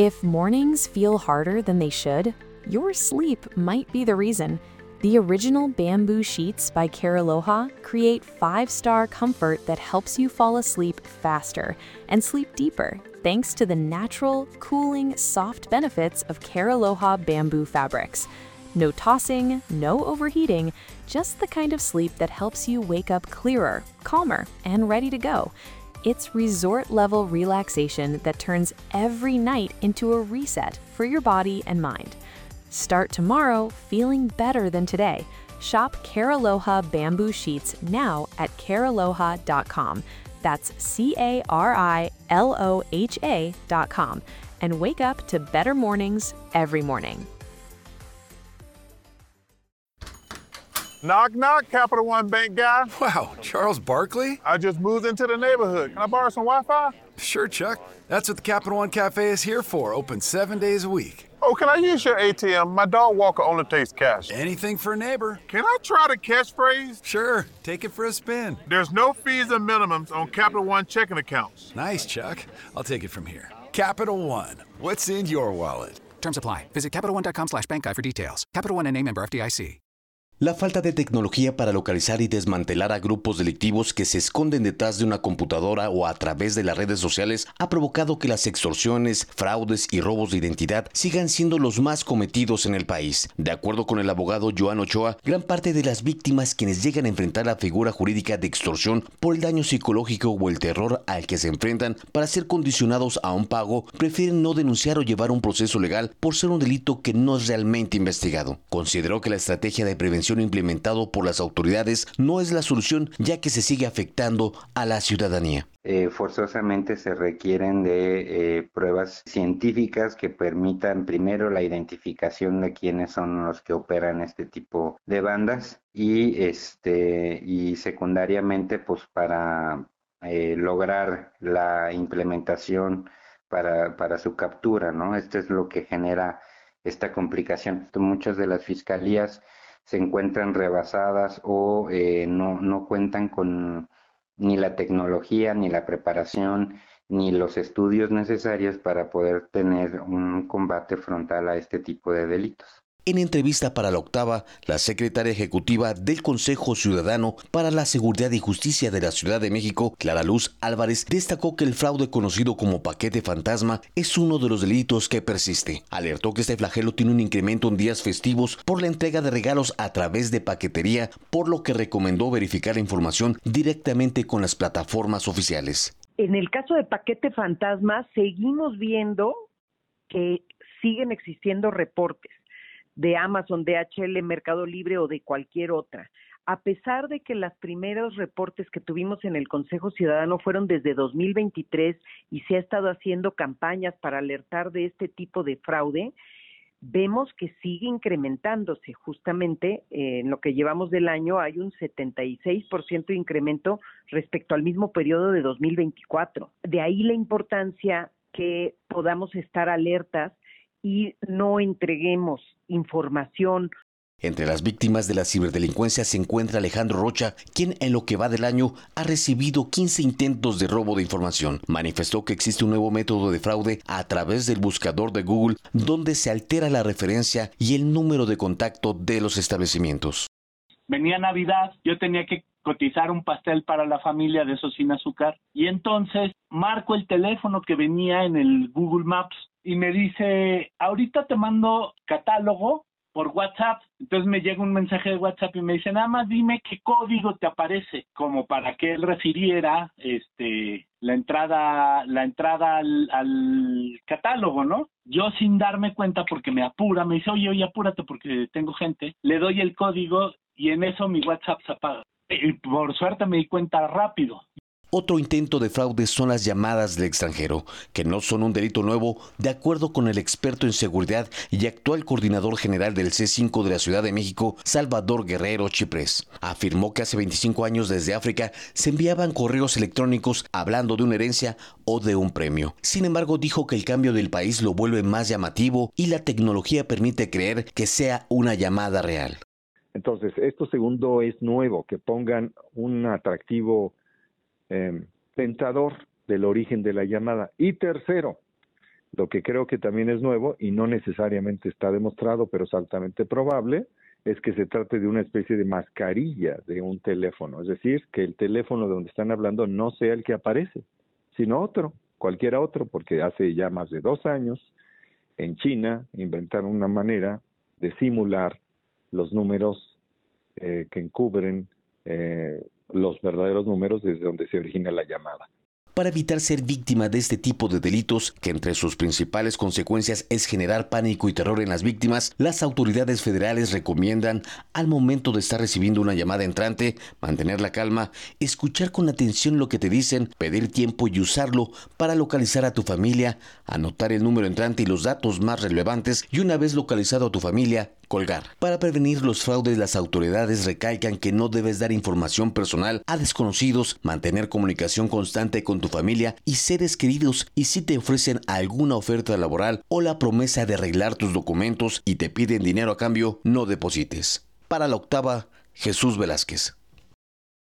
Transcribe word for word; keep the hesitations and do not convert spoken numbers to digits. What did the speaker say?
If mornings feel harder than they should, your sleep might be the reason. The original bamboo sheets by Care Aloha create five-star comfort that helps you fall asleep faster and sleep deeper, thanks to the natural, cooling, soft benefits of Care Aloha bamboo fabrics. No tossing, no overheating, just the kind of sleep that helps you wake up clearer, calmer, and ready to go. It's resort-level relaxation that turns every night into a reset for your body and mind. Start tomorrow feeling better than today. Shop Care Aloha bamboo sheets now at care aloha dot com. That's C A R I L O H A dot com. And wake up to better mornings every morning. Knock, knock, Capital One Bank guy. Wow, Charles Barkley? I just moved into the neighborhood. Can I borrow some Wi-Fi? Sure, Chuck. That's what the Capital One Cafe is here for, open seven days a week. Oh, can I use your A T M? My dog Walker only takes cash. Anything for a neighbor. Can I try the catchphrase? Sure, take it for a spin. There's no fees and minimums on Capital One checking accounts. Nice, Chuck. I'll take it from here. Capital One, what's in your wallet? Terms apply. Visit Capital One dot com slash bank guide for details. Capital One N A member F D I C. La falta de tecnología para localizar y desmantelar a grupos delictivos que se esconden detrás de una computadora o a través de las redes sociales ha provocado que las extorsiones, fraudes y robos de identidad sigan siendo los más cometidos en el país. De acuerdo con el abogado Joan Ochoa, gran parte de las víctimas quienes llegan a enfrentar la figura jurídica de extorsión por el daño psicológico o el terror al que se enfrentan para ser condicionados a un pago, prefieren no denunciar o llevar un proceso legal por ser un delito que no es realmente investigado. Consideró que la estrategia de prevención implementado por las autoridades no es la solución, ya que se sigue afectando a la ciudadanía. Eh, forzosamente se requieren de eh, pruebas científicas que permitan primero la identificación de quiénes son los que operan este tipo de bandas y este y secundariamente pues para eh, lograr la implementación para, para su captura, ¿no? Esto es lo que genera esta complicación. Muchas de las fiscalías se encuentran rebasadas o eh, no, no cuentan con ni la tecnología, ni la preparación, ni los estudios necesarios para poder tener un combate frontal a este tipo de delitos. En entrevista para La Octava, la secretaria ejecutiva del Consejo Ciudadano para la Seguridad y Justicia de la Ciudad de México, Clara Luz Álvarez, destacó que el fraude conocido como paquete fantasma es uno de los delitos que persiste. Alertó que este flagelo tiene un incremento en días festivos por la entrega de regalos a través de paquetería, por lo que recomendó verificar la información directamente con las plataformas oficiales. En el caso de paquete fantasma, seguimos viendo que siguen existiendo reportes de Amazon, D H L, Mercado Libre o de cualquier otra. A pesar de que los primeros reportes que tuvimos en el Consejo Ciudadano fueron desde dos mil veintitrés y se ha estado haciendo campañas para alertar de este tipo de fraude, vemos que sigue incrementándose. Justamente eh, en lo que llevamos del año hay un setenta y seis por ciento de incremento respecto al mismo periodo de dos mil veinticuatro. De ahí la importancia que podamos estar alertas y no entreguemos información. Entre las víctimas de la ciberdelincuencia se encuentra Alejandro Rocha, quien en lo que va del año ha recibido quince intentos de robo de información. Manifestó que existe un nuevo método de fraude a través del buscador de Google, donde se altera la referencia y el número de contacto de los establecimientos. Venía Navidad, yo tenía que cotizar un pastel para la familia de esos sin azúcar y entonces marco el teléfono que venía en el Google Maps y me dice, ahorita te mando catálogo por WhatsApp. Entonces me llega un mensaje de WhatsApp y me dice, nada más dime qué código te aparece, como para que él refiriera este, la entrada, la entrada al, al catálogo, ¿no? Yo sin darme cuenta, porque me apura, me dice, oye, oye, apúrate porque tengo gente, le doy el código y en eso mi WhatsApp se apaga. Y por suerte me di cuenta rápido. Otro intento de fraude son las llamadas del extranjero, que no son un delito nuevo, de acuerdo con el experto en seguridad y actual coordinador general del C cinco de la Ciudad de México, Salvador Guerrero Chiprés. Afirmó que hace veinticinco años desde África se enviaban correos electrónicos hablando de una herencia o de un premio. Sin embargo, dijo que el cambio del país lo vuelve más llamativo y la tecnología permite creer que sea una llamada real. Entonces, esto segundo es nuevo, que pongan un atractivo Eh, tentador del origen de la llamada. Y tercero, Lo que creo que también es nuevo y no necesariamente está demostrado, pero es altamente probable, es que se trate de una especie de mascarilla de un teléfono. Es decir, que el teléfono de donde están hablando no sea el que aparece, sino otro, cualquiera otro, porque hace ya más de dos años en China inventaron una manera de simular los números eh, que encubren eh, los verdaderos números desde donde se origina la llamada. Para evitar ser víctima de este tipo de delitos, que entre sus principales consecuencias es generar pánico y terror en las víctimas, las autoridades federales recomiendan, al momento de estar recibiendo una llamada entrante, mantener la calma, escuchar con atención lo que te dicen, pedir tiempo y usarlo para localizar a tu familia, anotar el número entrante y los datos más relevantes y una vez localizado a tu familia, colgar. Para prevenir los fraudes, las autoridades recalcan que no debes dar información personal a desconocidos, mantener comunicación constante con tu familia y seres queridos, y si te ofrecen alguna oferta laboral o la promesa de arreglar tus documentos y te piden dinero a cambio, no deposites. Para La Octava, Jesús Velázquez.